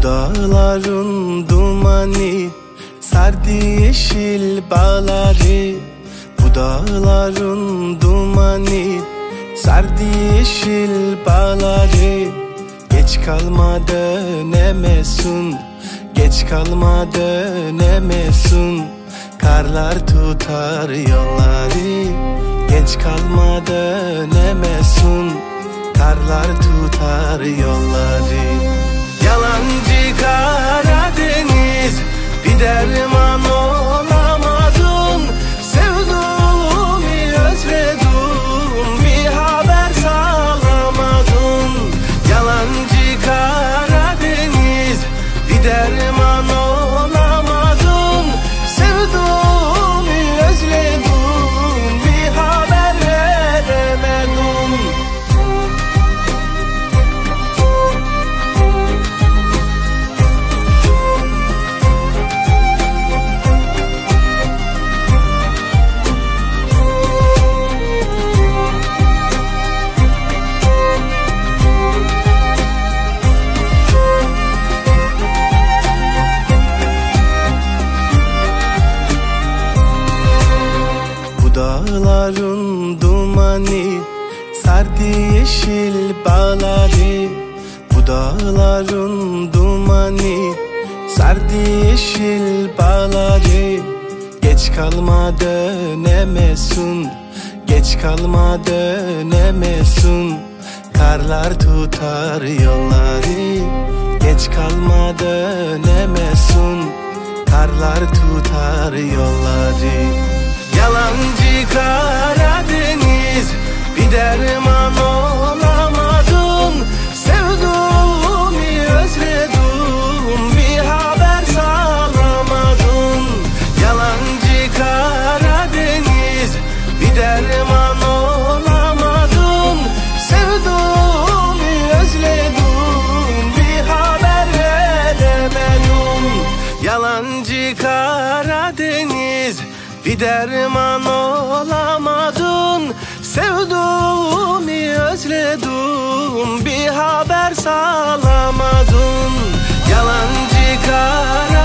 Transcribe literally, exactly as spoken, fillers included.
dağların dumanı sardı yeşil bağları. Bu dağların dumanı sardı yeşil bağları. Geç kalma dönemesin, geç kalma dönemesin. Karlar tutar yolları. Geç kalma dönemesin, karlar tutar yolları. Yalancı Karadeniz, bir derman olamadın. Sevduğumu özledim, bir haber sağlamadın. Yalancı Karadeniz, bir derman olamadın. Sevduğumu özledim, bir haber veremedim. Dağların dumanı sardı yeşil bağları. Bu dağların dumanı sardı yeşil bağları. Geç kalma dönemesin, geç kalma dönemesin. Karlar tutar yolları. Geç kalma dönemesin, karlar tutar yolları. Yalancı Karadeniz, bir derman olamadın. Sevduğumu özledim, bir haber sağlamadın. Yalancı Karadeniz, bir derman olamadın. Sevduğumu özledim, bir haber veremedim. Yalancı Karadeniz, bir derman olamadın. Sevduğumu özledim, bir haber sağlamadın. Yalancı Karadeniz.